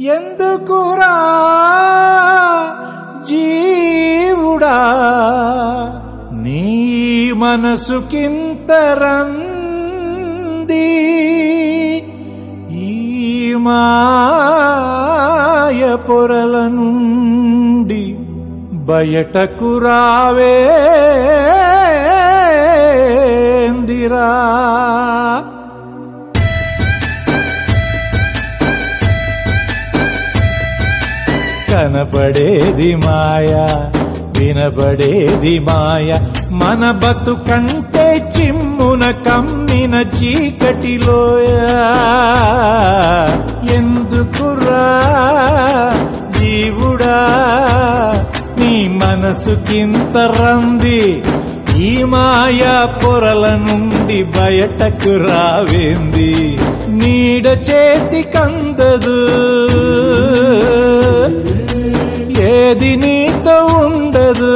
ఎందుకురా జీవుడా నీ మనసుకింత రంది ఈ మాయ పొరల నుండి బయటకు రావేందిరా. కనపడేది మాయా వినపడేది మాయ మన బతుకంటే చిమ్మున కమ్మిన చీకటిలోయ. ఎందుకురా జీవుడా నీ మనసుకింత రంది ఈ మాయా పొరల నుండి బయటకు రావేంది. నీడ చేతికందదు ఏది నీతో ఉండదు,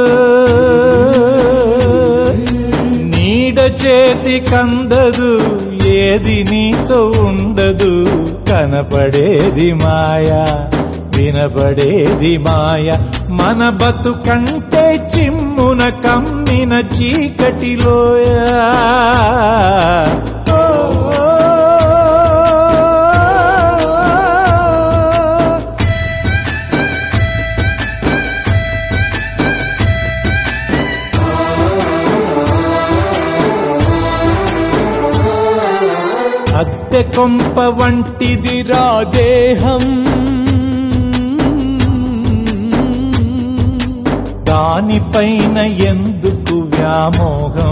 నీడ చేతికందదు ఏది నీతో ఉండదు. కనపడేది మాయా వినపడేది మాయ మన బతుకంటే చిమ్మున కమ్మిన చీకటిలోయ. అద్దె కొంప వంటిదిరా దేహం, దానిపైన ఎందుకు వ్యామోహం.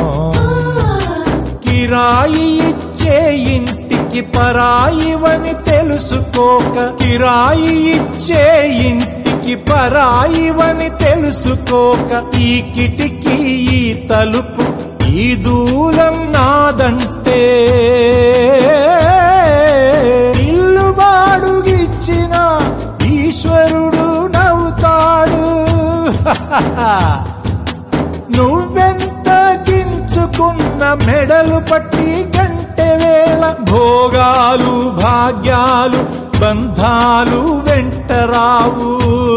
కిరాయి ఇచ్చే ఇంటికి పరాయివని తెలుసుకోక, కిరాయి ఇచ్చే ఇంటికి పరాయివని తెలుసుకోక, ఈ కిటికీ ఈ తలుపు ఈ దూలం నాదంటే ఇల్లు బాడుగిచ్చిన ఈశ్వరుడు నవ్వుతాడు. నువ్వెంత గించుకున్న మెడలు పట్టి గంటె వేళ భోగాలు భాగ్యాలు బంధాలు వెంటరావు.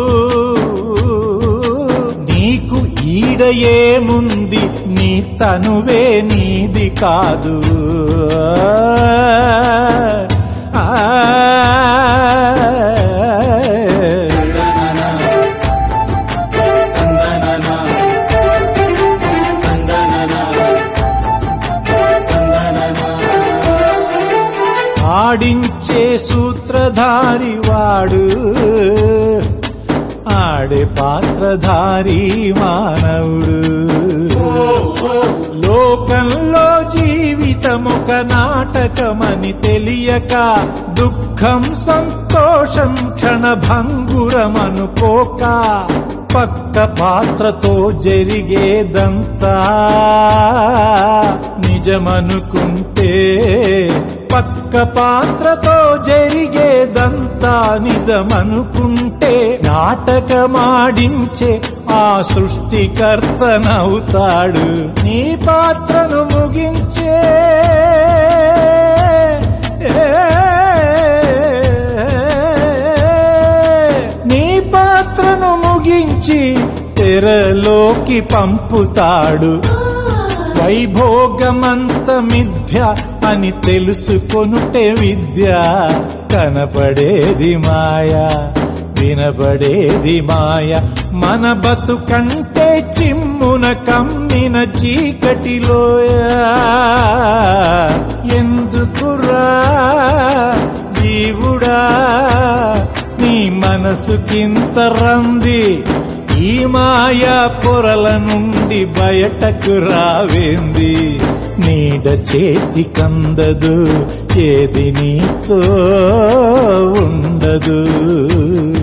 నీకు ఈడ ఏముంది నీ తనువే నీది కాదు. ఆడించే సూత్రధారి వాడు, ఆడే పాత్రధారి మానవుడు. లోకంలో జీవితమొక నాటకమని తెలియక దుఃఖం సంతోషం క్షణభంగురమనుకోక, పక్క పాత్రతో జరిగేదంతా నిజమనుకుంటే, పక్క పాత్రతో జరిగేదంతా నిజమనుకుంటే నాటకమాడించే ఆ సృష్టికర్తనవుతాడు. నీ పాత్రను ముగించే నీ పాత్రను ముగించి తెరలోకి పంపుతాడు. వైభోగమంత మిథ్య అని తెలుసుకొనుటే విద్య. కనపడేది మాయా వినపడేది మాయ మన బతుకంటే చిమ్మున కమ్మిన చీకటిలోయ. ఎందుకురా జీవుడా నీ మనసుకింత రంది ఈ మాయా పొరల నుండి బయటకు రావేంది. నీడ చేతికందదు ఏది నీతో ఉండదు.